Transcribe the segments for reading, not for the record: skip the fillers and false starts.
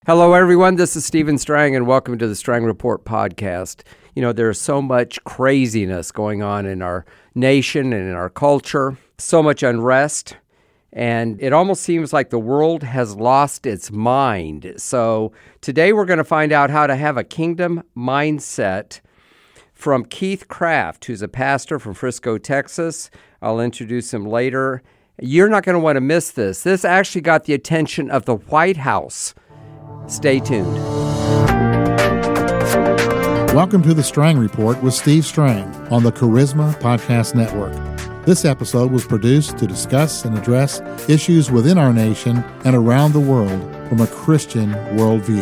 Hello, everyone. This is Stephen Strang, and welcome to the Strang Report podcast. You know, there's so much craziness going on in our nation and in our culture, so much unrest, and it almost seems like the world has lost its mind. So today we're going to find out how to have a kingdom mindset from Keith Craft, who's a pastor from Frisco, Texas. I'll introduce him later. You're not going to want to miss this. This actually got the attention of the White House. Stay tuned. Welcome to the Strang Report with Steve Strang on the Charisma Podcast Network. This episode was produced to discuss and address issues within our nation and around the world from a Christian worldview.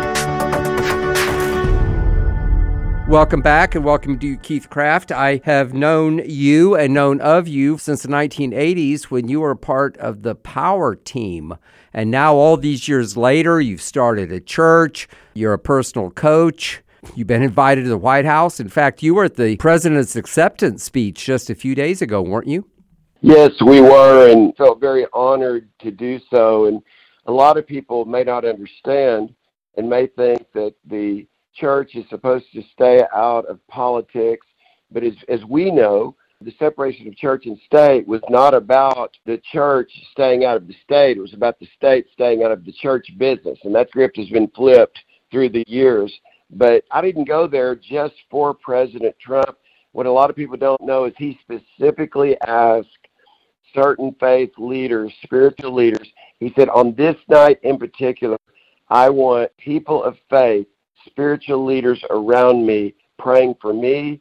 Welcome back, and welcome to Keith Craft. I have known you and known of you since the 1980s when you were part of the Power Team. And now all these years later, you've started a church, you're a personal coach, you've been invited to the White House. In fact, you were at the President's acceptance speech just a few days ago, weren't you? Yes, we were, and felt very honored to do so. And a lot of people may not understand and may think that the church is supposed to stay out of politics, but as we know, the separation of church and state was not about the church staying out of the state. It was about the state staying out of the church business, and that script has been flipped through the years. But I didn't go there just for President Trump. What a lot of people don't know is he specifically asked certain faith leaders, spiritual leaders, he said, on this night in particular, I want people of faith, spiritual leaders around me, praying for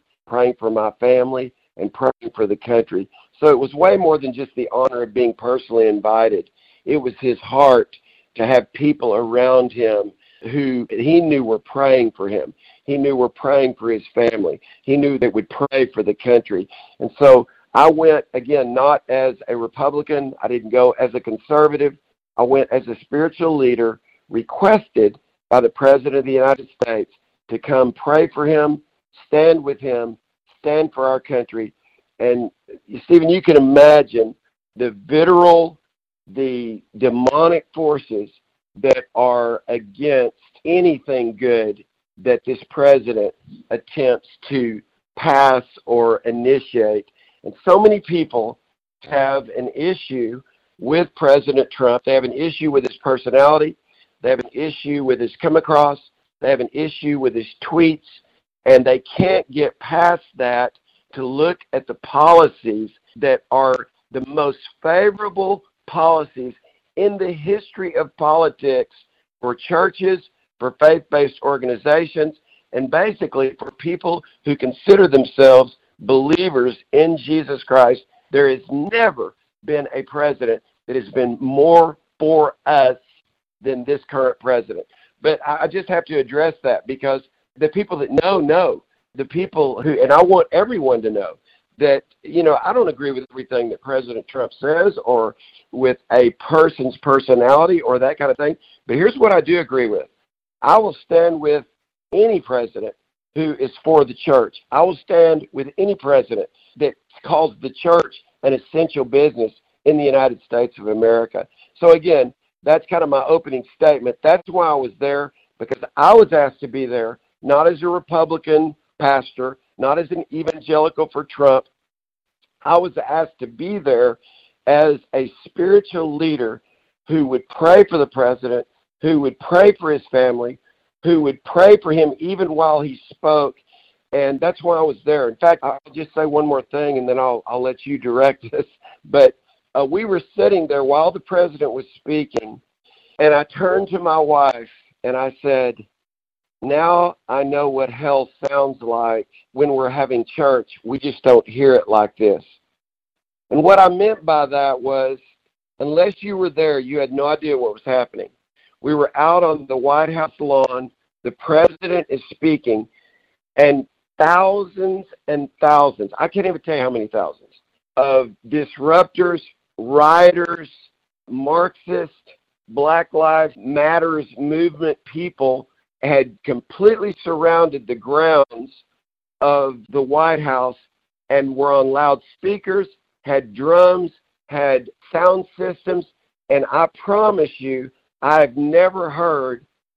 my family, and praying for the country. So it was way more than just the honor of being personally invited. It was his heart to have people around him who he knew were praying for him. He knew were praying for his family. He knew they would pray for the country. And so I went, again, not as a Republican. I didn't go as a conservative. I went as a spiritual leader requested by the President of the United States to come pray for him, stand with him, stand for our country. And Stephen, you can imagine the vitriol, the demonic forces that are against anything good that this president attempts to pass or initiate. And so many people have an issue with President Trump. They have an issue with his personality. They have an issue with his come across. They have an issue with his tweets. And they can't get past that to look at the policies that are the most favorable policies in the history of politics for churches, for faith-based organizations, and basically for people who consider themselves believers in Jesus Christ. There has never been a president that has been more for us than this current president. But I just have to address that because the people that know, the people who, and I want everyone to know that, I don't agree with everything that President Trump says or with a person's personality or that kind of thing. But here's what I do agree with. I will stand with any president who is for the church. I will stand with any president that calls the church an essential business in the United States of America. So again, that's kind of my opening statement. That's why I was there, because I was asked to be there, not as a Republican pastor, not as an evangelical for Trump. I was asked to be there as a spiritual leader who would pray for the president, who would pray for his family, who would pray for him even while he spoke. And that's why I was there. In fact, I'll just say one more thing, and then I'll let you direct this. But we were sitting there while the president was speaking, and I turned to my wife, and I said, now I know what hell sounds like when we're having church. We just don't hear it like this. And what I meant by that was, unless you were there, you had no idea what was happening. We were out on the White House lawn. The president is speaking, and thousands and thousands, I can't even tell you how many thousands, of disruptors, rioters, Marxist, Black Lives Matters movement people had completely surrounded the grounds of the White House and were on loudspeakers, had drums, had sound systems, and I promise you, I've never heard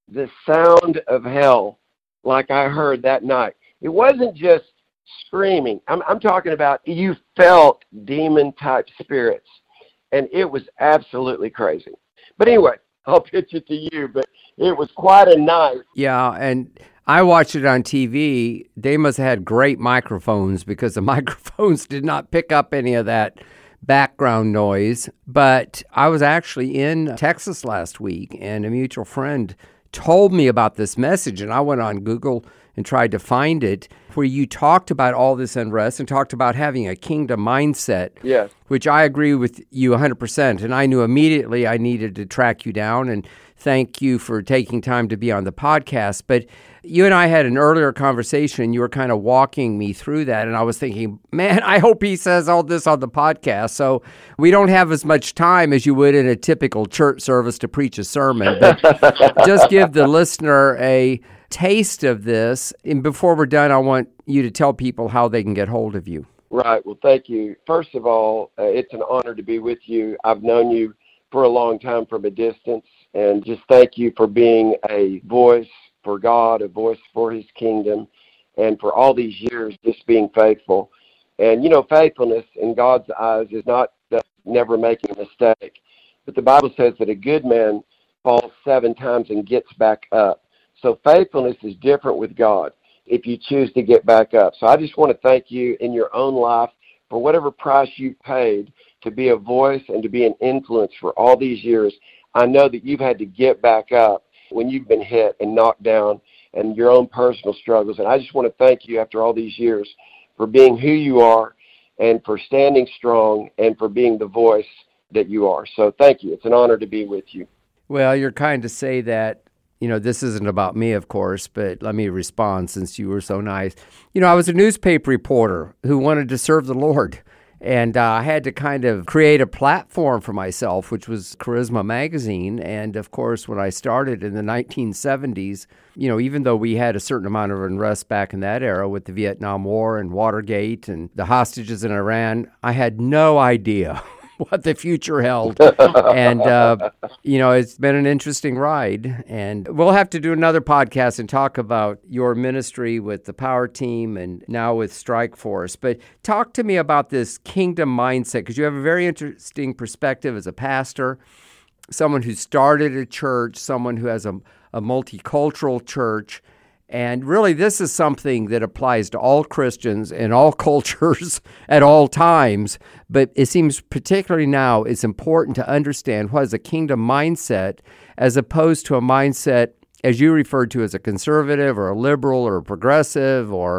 the sound of hell like I heard that night. It wasn't just screaming. I'm talking about you felt demon-type spirits, and it was absolutely crazy. But anyway, I'll pitch it to you, but it was quite a night. Yeah, and I watched it on TV. They must have had great microphones because the microphones did not pick up any of that background noise. But I was actually in Texas last week, and a mutual friend told me about this message, and I went on Google and tried to find it, where you talked about all this unrest and talked about having a kingdom mindset, Yes. which I agree with you 100%. And I knew immediately I needed to track you down, and thank you for taking time to be on the podcast. But you and I had an earlier conversation. You were kind of walking me through that, and I was thinking, man, I hope he says all this on the podcast. So we don't have as much time as you would in a typical church service to preach a sermon. But just give the listener a taste of this. And before we're done, I want you to tell people how they can get hold of you. Right. Well, thank you. First of all, it's an honor to be with you. I've known you for a long time from a distance, and just thank you for being a voice for God, a voice for His kingdom, and for all these years just being faithful. And, faithfulness in God's eyes is not never making a mistake. But the Bible says that a good man falls 7 times and gets back up. So faithfulness is different with God if you choose to get back up. So I just want to thank you in your own life for whatever price you've paid to be a voice and to be an influence for all these years. I know that you've had to get back up when you've been hit and knocked down and your own personal struggles. And I just want to thank you after all these years for being who you are and for standing strong and for being the voice that you are. So thank you. It's an honor to be with you. Well, you're kind to say that. This isn't about me, of course, but let me respond since you were so nice. I was a newspaper reporter who wanted to serve the Lord, and I had to kind of create a platform for myself, which was Charisma Magazine. And, of course, when I started in the 1970s, even though we had a certain amount of unrest back in that era with the Vietnam War and Watergate and the hostages in Iran, I had no idea what the future held. And, it's been an interesting ride. And we'll have to do another podcast and talk about your ministry with the Power Team and now with Strike Force. But talk to me about this kingdom mindset, because you have a very interesting perspective as a pastor, someone who started a church, someone who has a multicultural church. And really, this is something that applies to all Christians in all cultures at all times. But it seems particularly now it's important to understand what is a kingdom mindset as opposed to a mindset, as you referred to, as a conservative or a liberal or a progressive or,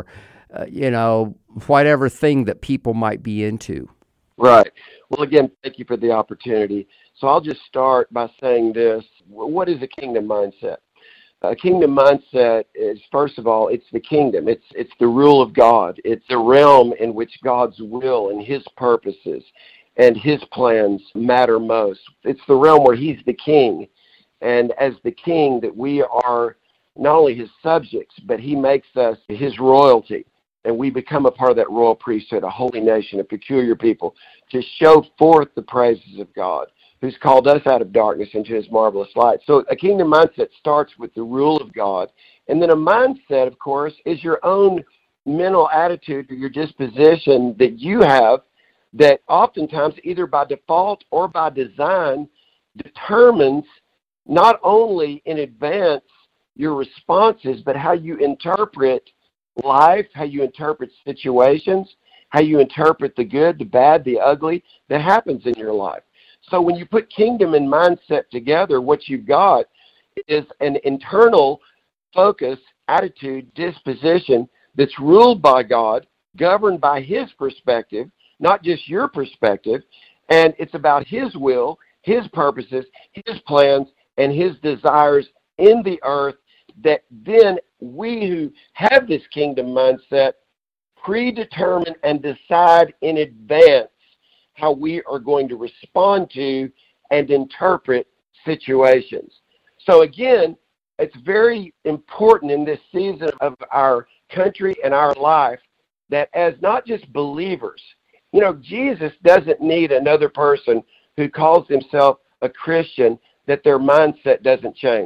whatever thing that people might be into. Right. Well, again, thank you for the opportunity. So I'll just start by saying this. What is a kingdom mindset? A kingdom mindset is, first of all, it's the kingdom. It's the rule of God. It's the realm in which God's will and His purposes and His plans matter most. It's the realm where He's the king. And as the king, that we are not only His subjects, but He makes us His royalty. And we become a part of that royal priesthood, a holy nation, a peculiar people, to show forth the praises of God, who's called us out of darkness into His marvelous light. So a kingdom mindset starts with the rule of God. And then a mindset, of course, is your own mental attitude or your disposition that you have that oftentimes, either by default or by design, determines not only in advance your responses, but how you interpret life, how you interpret situations, how you interpret the good, the bad, the ugly that happens in your life. So when you put kingdom and mindset together, what you've got is an internal focus, attitude, disposition that's ruled by God, governed by His perspective, not just your perspective, and it's about His will, His purposes, His plans, and His desires in the earth, that then we who have this kingdom mindset predetermine and decide in advance how we are going to respond to and interpret situations. So again, it's very important in this season of our country and our life that as not just believers, Jesus doesn't need another person who calls himself a Christian that their mindset doesn't change.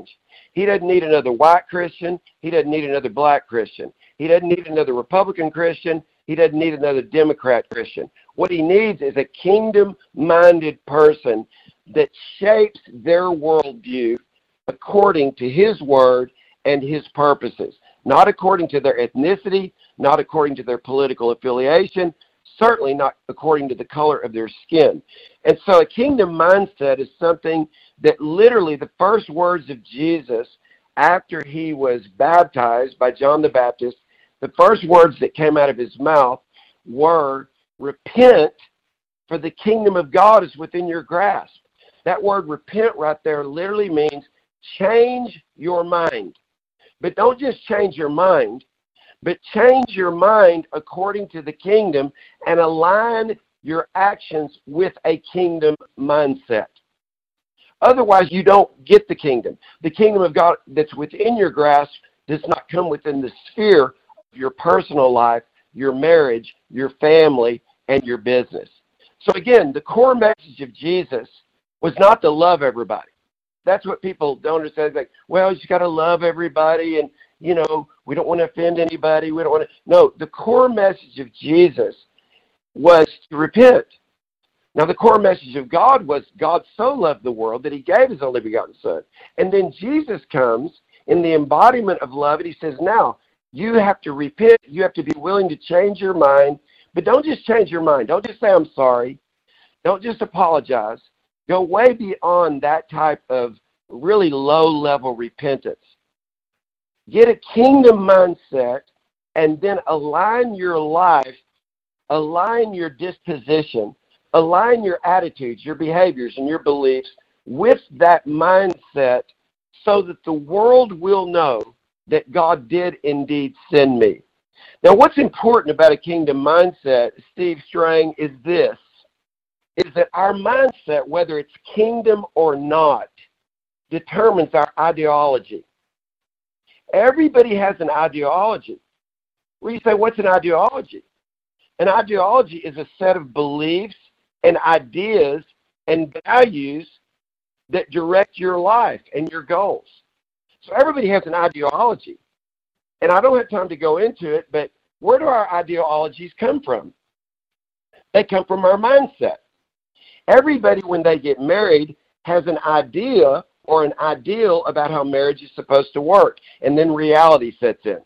He doesn't need another white Christian. He doesn't need another black Christian. He doesn't need another Republican Christian. He doesn't need another Democrat Christian. What he needs is a kingdom-minded person that shapes their worldview according to his word and his purposes, not according to their ethnicity, not according to their political affiliation, certainly not according to the color of their skin. And so a kingdom mindset is something that literally the first words of Jesus after he was baptized by John the Baptist, the first words that came out of his mouth were, repent, for the kingdom of God is within your grasp. That word repent right there literally means change your mind. But don't just change your mind, but change your mind according to the kingdom and align your actions with a kingdom mindset. Otherwise, you don't get the kingdom. The kingdom of God that's within your grasp does not come within the sphere of your personal life, your marriage, your family, and your business. So again, the core message of Jesus was not to love everybody. That's what people don't understand. Like, well, you got to love everybody, and, you know, we don't want to offend anybody. We don't want to. No, the core message of Jesus was to repent. Now, the core message of God was God so loved the world that he gave his only begotten Son. And then Jesus comes in the embodiment of love, and he says, now, you have to repent. You have to be willing to change your mind. But don't just change your mind. Don't just say, I'm sorry. Don't just apologize. Go way beyond that type of really low-level repentance. Get a kingdom mindset and then align your life, align your disposition, align your attitudes, your behaviors, and your beliefs with that mindset so that the world will know that God did indeed send me. Now, what's important about a kingdom mindset, Steve Strang, is this, is that our mindset, whether it's kingdom or not, determines our ideology. Everybody has an ideology. Well, you say, what's an ideology? An ideology is a set of beliefs and ideas and values that direct your life and your goals. So everybody has an ideology. And I don't have time to go into it, but where do our ideologies come from? They come from our mindset. Everybody, when they get married, has an idea or an ideal about how marriage is supposed to work, and then reality sets in.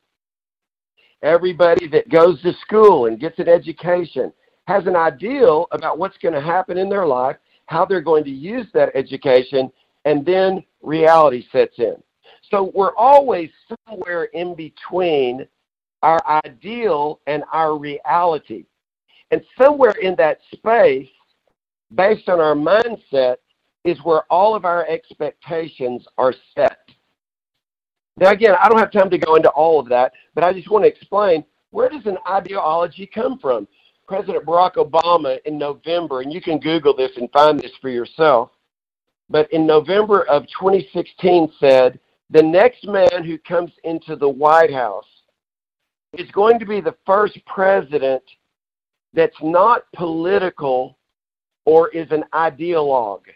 Everybody that goes to school and gets an education has an ideal about what's going to happen in their life, how they're going to use that education, and then reality sets in. So we're always somewhere in between our ideal and our reality. And somewhere in that space, based on our mindset, is where all of our expectations are set. Now, again, I don't have time to go into all of that, but I just want to explain, where does an ideology come from? President Barack Obama in November, and you can Google this and find this for yourself, but in November of 2016 said, the next man who comes into the White House is going to be the first president that's not political or is an ideologue.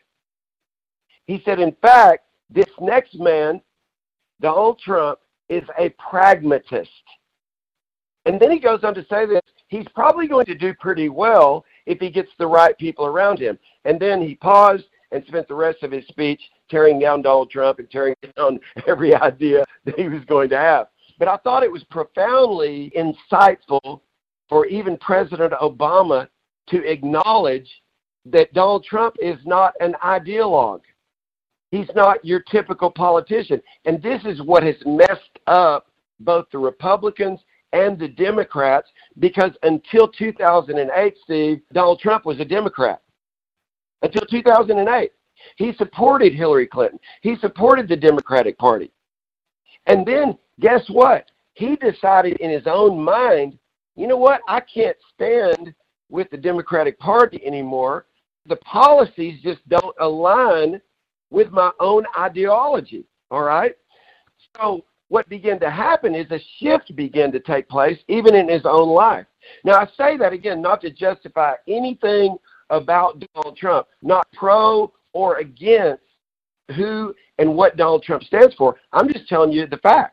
He said, in fact, this next man, Donald Trump, is a pragmatist. And then he goes on to say that he's probably going to do pretty well if he gets the right people around him. And then he paused and spent the rest of his speech tearing down Donald Trump and tearing down every idea that he was going to have. But I thought it was profoundly insightful for even President Obama to acknowledge that Donald Trump is not an ideologue. He's not your typical politician. And this is what has messed up both the Republicans and the Democrats, because until 2008, Steve, Donald Trump was a Democrat. Until 2008. He supported Hillary Clinton. He supported the Democratic Party. And then, guess what? He decided in his own mind, you know what? I can't stand with the Democratic Party anymore. The policies just don't align with my own ideology, all right? So what began to happen is a shift began to take place even in his own life. Now, I say that again not to justify anything about Donald Trump, not pro or against who and what Donald Trump stands for. I'm just telling you the facts.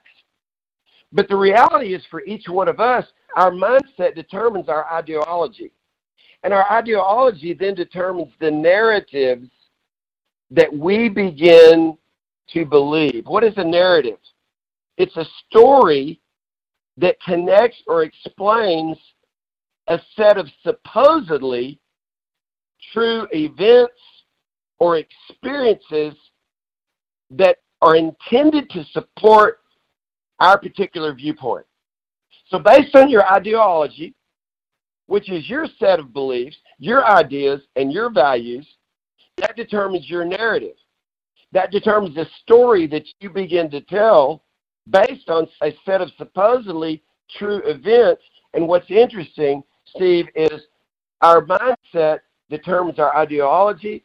But the reality is, for each one of us, our mindset determines our ideology. And our ideology then determines the narratives that we begin to believe. What is a narrative? It's a story that connects or explains a set of supposedly true events or experiences that are intended to support our particular viewpoint. So based on your ideology, which is your set of beliefs, your ideas, and your values, that determines your narrative. That determines the story that you begin to tell based on a set of supposedly true events. And what's interesting, Steve, is our mindset determines our ideology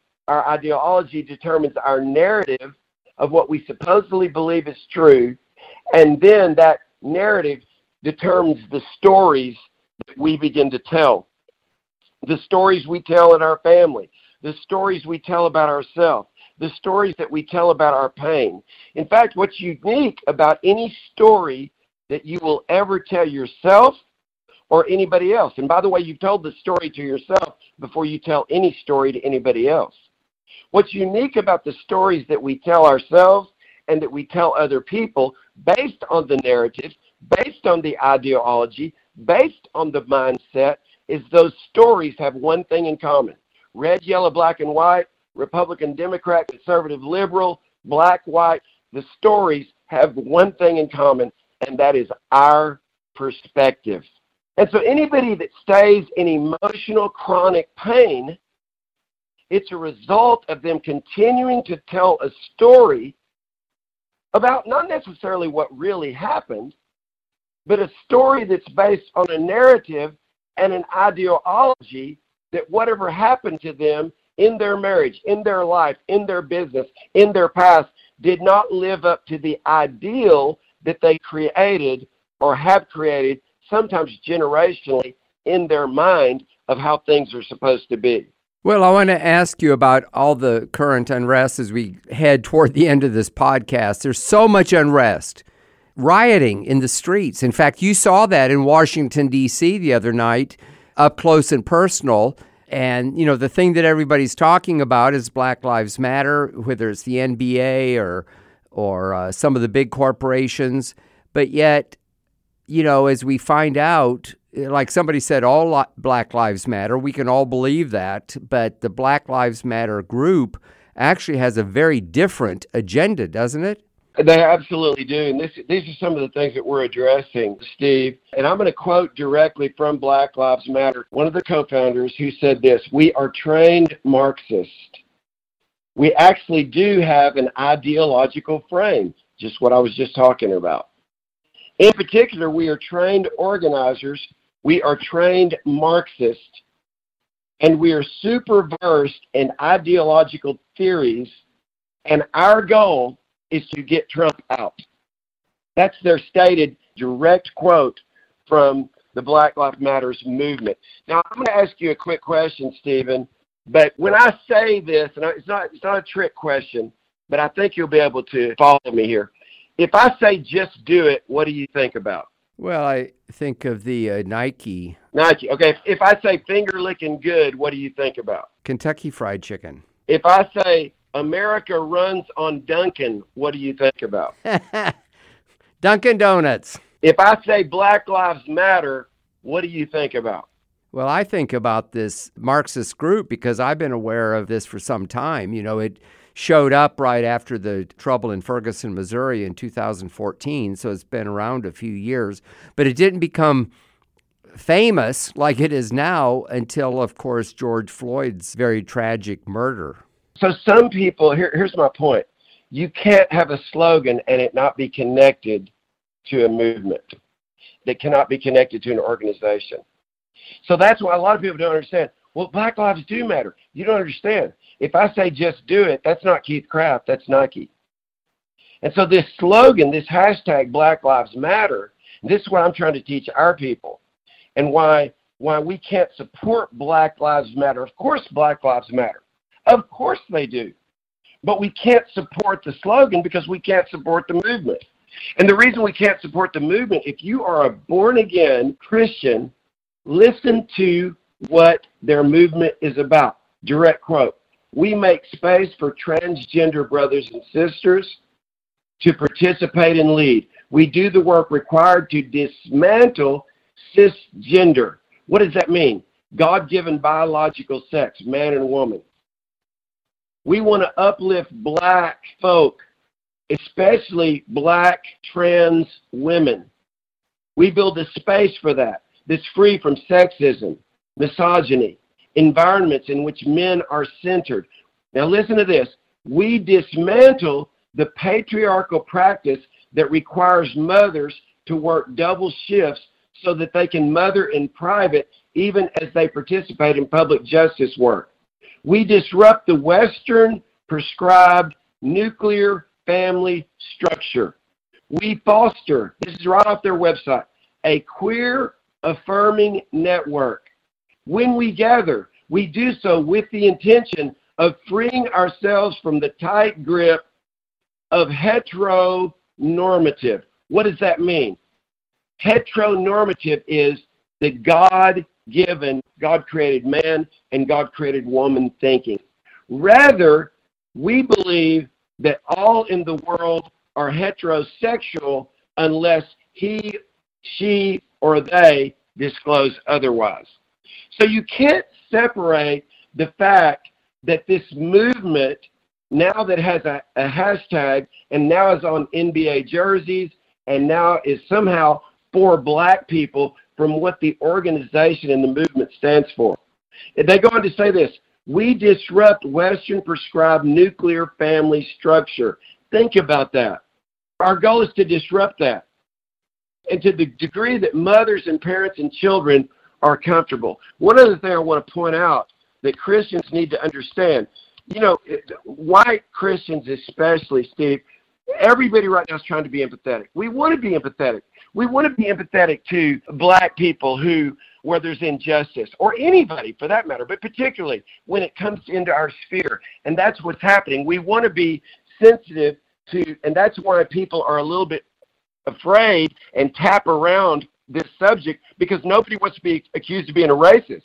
determines our narrative of what we supposedly believe is true, and then that narrative determines the stories that we begin to tell. The stories we tell in our family, the stories we tell about ourselves, the stories that we tell about our pain. In fact, what's unique about any story that you will ever tell yourself or anybody else, and by the way, you've told the story to yourself before you tell any story to anybody else. What's unique about the stories that we tell ourselves and that we tell other people, based on the narrative, based on the ideology, based on the mindset, is those stories have one thing in common. Red, yellow, black, and white, Republican, Democrat, conservative, liberal, black, white. The stories have one thing in common, and that is our perspective. And so anybody that stays in emotional chronic pain, it's a result of them continuing to tell a story about not necessarily what really happened, but a story that's based on a narrative and an ideology that whatever happened to them in their marriage, in their life, in their business, in their past, did not live up to the ideal that they created or have created, sometimes generationally, in their mind of how things are supposed to be. Well, I want to ask you about all the current unrest as we head toward the end of this podcast. There's so much unrest, rioting in the streets. In fact, you saw that in Washington, D.C. the other night, up close and personal. And, you know, the thing that everybody's talking about is Black Lives Matter, whether it's the NBA or some of the big corporations. But yet, you know, as we find out, like somebody said, all Black Lives Matter, we can all believe that, but the Black Lives Matter group actually has a very different agenda, doesn't it? They absolutely do, and these are some of the things that we're addressing, Steve. And I'm going to quote directly from Black Lives Matter, one of the co-founders, who said this: "We are trained Marxists. We actually do have an ideological frame," just what I was just talking about. In particular, we are trained organizers, we are trained Marxists, and we are super versed in ideological theories, and our goal is to get Trump out. That's their stated direct quote from the Black Lives Matter movement. Now, I'm going to ask you a quick question, Stephen, but when I say this, and it's not a trick question, but I think you'll be able to follow me here. If I say just do it, what do you think about? Well, I think of the Nike. Nike. Okay. If I say finger licking good, what do you think about? Kentucky Fried Chicken. If I say America runs on Dunkin', what do you think about? Dunkin' Donuts. If I say Black Lives Matter, what do you think about? Well, I think about this Marxist group because I've been aware of this for some time. You know, it showed up right after the trouble in Ferguson, Missouri in 2014, so it's been around a few years. But it didn't become famous like it is now until, of course, George Floyd's very tragic murder. So some people, here's my point. You can't have a slogan and it not be connected to a movement. That cannot be connected to an organization. So that's why a lot of people don't understand. Well, Black Lives do matter. You don't understand. If I say just do it, that's not Keith Craft, that's Nike. And so this slogan, this hashtag Black Lives Matter, this is what I'm trying to teach our people. And why we can't support Black Lives Matter. Of course Black Lives matter. Of course they do. But we can't support the slogan because we can't support the movement. And the reason we can't support the movement, if you are a born-again Christian, listen to what their movement is about. Direct quote. We make space for transgender brothers and sisters to participate and lead. We do the work required to dismantle cisgender. What does that mean? God-given biological sex, man and woman. We want to uplift black folk, especially black trans women. We build a space for that that's free from sexism, misogyny, environments in which men are centered. Now listen to this. We dismantle the patriarchal practice that requires mothers to work double shifts so that they can mother in private even as they participate in public justice work. We disrupt the Western prescribed nuclear family structure. We foster, this is right off their website, a queer affirming network. When we gather, we do so with the intention of freeing ourselves from the tight grip of heteronormative. What does that mean? Heteronormative is the God-given, God-created man and God-created woman thinking. Rather, we believe that all in the world are heterosexual unless he, she, or they disclose otherwise. So you can't separate the fact that this movement, now that has a hashtag and now is on NBA jerseys and now is somehow for black people, from what the organization and the movement stands for. They go on to say this: we disrupt Western prescribed nuclear family structure. Think about that. Our goal is to disrupt that. And to the degree that mothers and parents and children are comfortable. One other thing I want to point out that Christians need to understand, white Christians especially, Steve, everybody right now is trying to be empathetic. We want to be empathetic. We want to be empathetic to black people where there's injustice, or anybody for that matter, but particularly when it comes into our sphere. And that's what's happening. We want to be sensitive to, and that's why people are a little bit afraid and tap around this subject, because nobody wants to be accused of being a racist.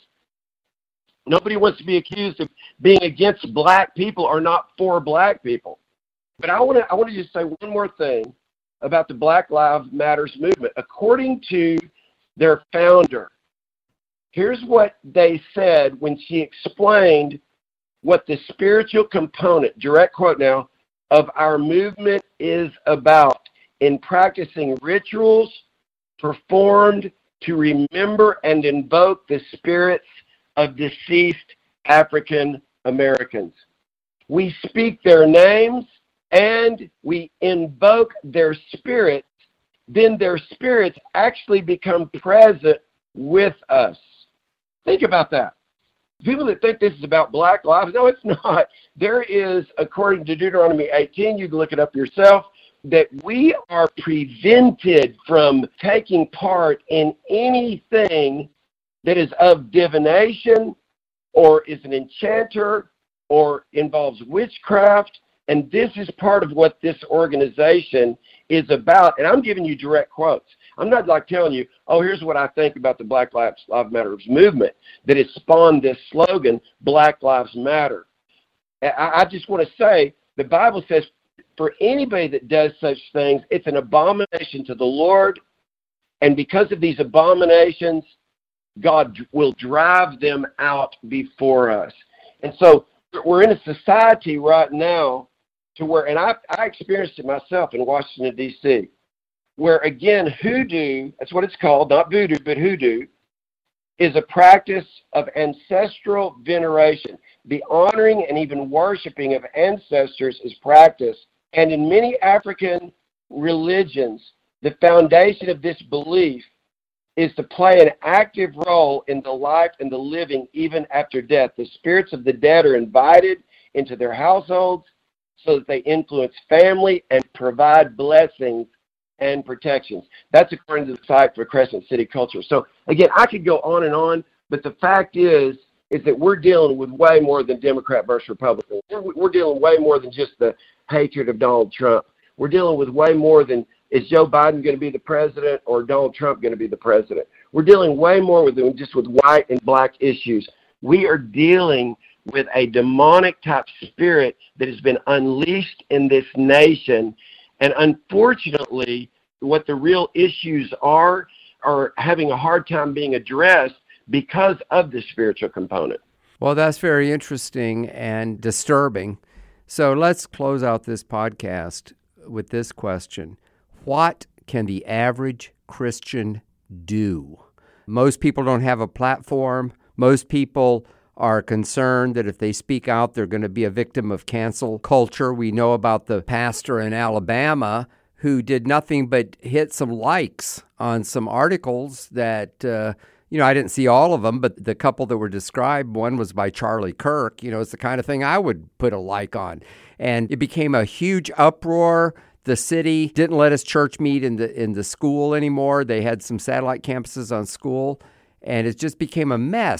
Nobody wants to be accused of being against black people or not for black people. But I want to just say one more thing about the Black Lives Matter movement. According to their founder, here's what they said when she explained what the spiritual component, direct quote now, of our movement is about in practicing rituals performed to remember and invoke the spirits of deceased African Americans. We speak their names and we invoke their spirits, then their spirits actually become present with us. Think about that. People that think this is about black lives, no, it's not. There is, according to Deuteronomy 18, you can look it up yourself, that we are prevented from taking part in anything that is of divination or is an enchanter or involves witchcraft. And this is part of what this organization is about. And I'm giving you direct quotes. I'm not like telling you, oh, here's what I think about the Black Lives Matter movement that has spawned this slogan, Black Lives Matter. I just want to say, the Bible says for anybody that does such things, it's an abomination to the Lord. And because of these abominations, God will drive them out before us. And so we're in a society right now to where, and I experienced it myself in Washington, D.C., where, again, hoodoo, that's what it's called, not voodoo, but hoodoo, is a practice of ancestral veneration. The honoring and even worshiping of ancestors is practiced. And in many African religions, the foundation of this belief is to play an active role in the life and the living even after death. The spirits of the dead are invited into their households so that they influence family and provide blessings and protections. That's according to the site for Crescent City Culture. So again, I could go on and on, but the fact is is that we're dealing with way more than Democrat versus Republican. We're dealing way more than just the hatred of Donald Trump. We're dealing with way more than, is Joe Biden going to be the president or Donald Trump going to be the president? We're dealing way more with than just with white and black issues. We are dealing with a demonic type spirit that has been unleashed in this nation. And unfortunately, what the real issues are having a hard time being addressed because of the spiritual component. Well, that's very interesting and disturbing. So let's close out this podcast with this question. What can the average Christian do? Most people don't have a platform. Most people are concerned that if they speak out, they're going to be a victim of cancel culture. We know about the pastor in Alabama who did nothing but hit some likes on some articles that, I didn't see all of them, but the couple that were described, one was by Charlie Kirk. It's the kind of thing I would put a like on. And it became a huge uproar. The city didn't let his church meet in the school anymore. They had some satellite campuses on school, and it just became a mess.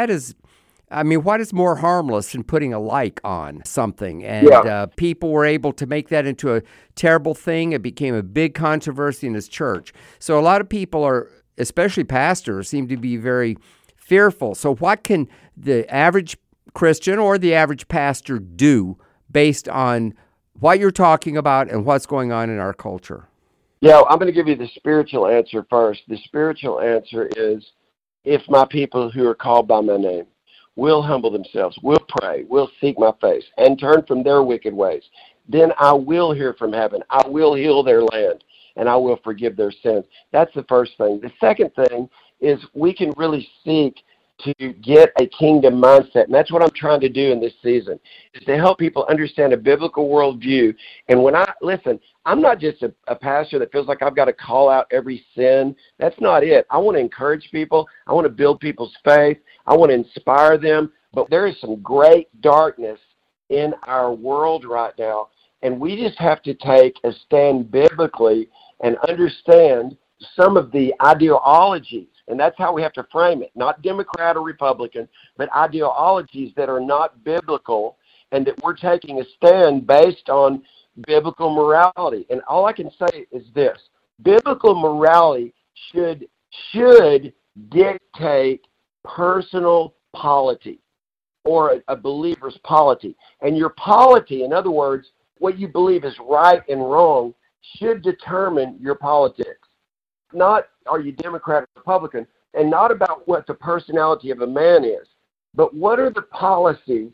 What is more harmless than putting a like on something? And people were able to make that into a terrible thing. It became a big controversy in his church. So a lot of people especially pastors, seem to be very fearful. So what can the average Christian or the average pastor do based on what you're talking about and what's going on in our culture? Yeah, I'm going to give you the spiritual answer first. The spiritual answer is, if my people who are called by my name will humble themselves, will pray, will seek my face, and turn from their wicked ways, then I will hear from heaven. I will heal their land, and I will forgive their sins. That's the first thing. The second thing is we can really seek to get a kingdom mindset, and that's what I'm trying to do in this season, is to help people understand a biblical worldview. And when I'm not just a pastor that feels like I've got to call out every sin. That's not it. I want to encourage people. I want to build people's faith. I want to inspire them. But there is some great darkness in our world right now, and we just have to take a stand biblically and understand some of the ideologies. And that's how we have to frame it, not Democrat or Republican, but ideologies that are not biblical, and that we're taking a stand based on biblical morality. And all I can say is this: biblical morality should dictate personal polity, or a believer's polity. And your polity, in other words, what you believe is right and wrong, should determine your politics. Not are you Democrat or Republican, and not about what the personality of a man is, but what are the policies.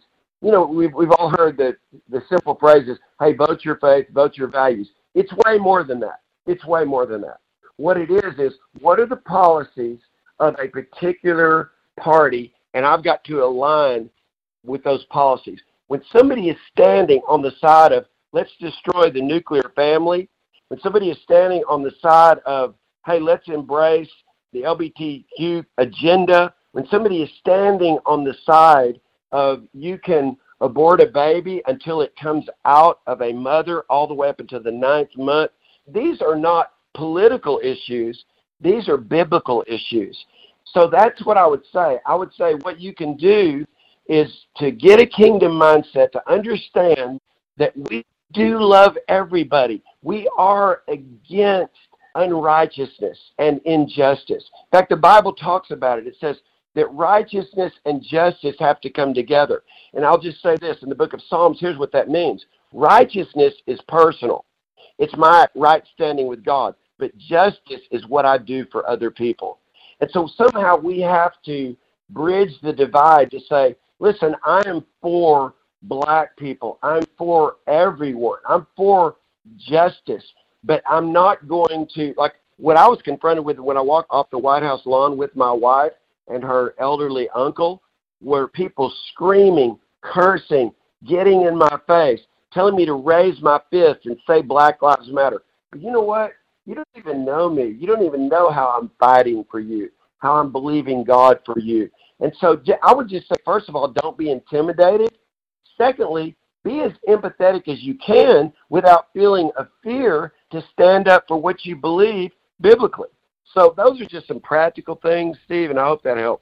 We've all heard the simple phrases, hey, vote your faith, vote your values. It's way more than that. It's way more than that. What it is what are the policies of a particular party, and I've got to align with those policies. When somebody is standing on the side of, let's destroy the nuclear family, when somebody is standing on the side of, hey, let's embrace the LGBTQ agenda, when somebody is standing on the side of, you can abort a baby until it comes out of a mother all the way up until the 9th month, these are not political issues. These are biblical issues. So that's what I would say. I would say what you can do is to get a kingdom mindset, to understand that we do love everybody. We are against unrighteousness and injustice. In fact, the Bible talks about it. It says that righteousness and justice have to come together. And I'll just say this, in the book of Psalms, here's what that means. Righteousness is personal. It's my right standing with God. But justice is what I do for other people. And so somehow we have to bridge the divide to say, listen, I am for black people. I'm for everyone. I'm for justice. But I'm not going to, like what I was confronted with when I walked off the White House lawn with my wife and her elderly uncle, were people screaming, cursing, getting in my face, telling me to raise my fist and say Black Lives Matter. But you know what? You don't even know me. You don't even know how I'm fighting for you, how I'm believing God for you. And so I would just say, first of all, don't be intimidated. Secondly, be as empathetic as you can without feeling a fear to stand up for what you believe biblically. So those are just some practical things, Steve, and I hope that helps.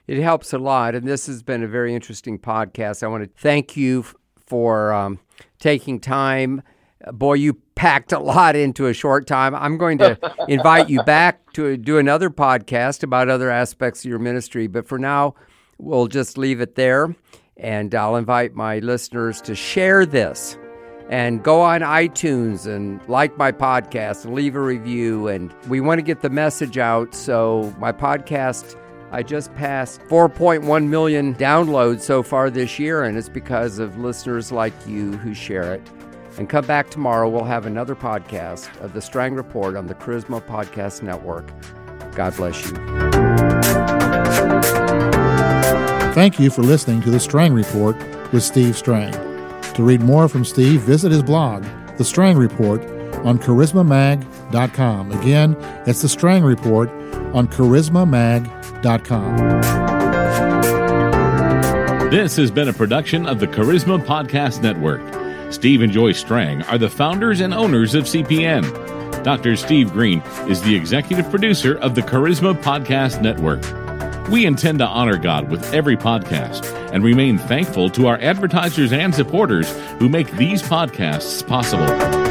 It helps a lot, and this has been a very interesting podcast. I want to thank you for taking time. Boy, you packed a lot into a short time. I'm going to invite you back to do another podcast about other aspects of your ministry, but for now, we'll just leave it there, and I'll invite my listeners to share this and go on iTunes and like my podcast and leave a review. And we want to get the message out. So my podcast, I just passed 4.1 million downloads so far this year, and it's because of listeners like you who share it. And come back tomorrow. We'll have another podcast of The Strang Report on the Charisma Podcast Network. God bless you. Thank you for listening to The Strang Report with Steve Strang. To read more from Steve, visit his blog, The Strang Report, on charismamag.com. Again, it's The Strang Report on charismamag.com. This has been a production of the Charisma Podcast Network. Steve and Joy Strang are the founders and owners of CPN. Dr. Steve Green is the executive producer of the Charisma Podcast Network. We intend to honor God with every podcast and remain thankful to our advertisers and supporters who make these podcasts possible.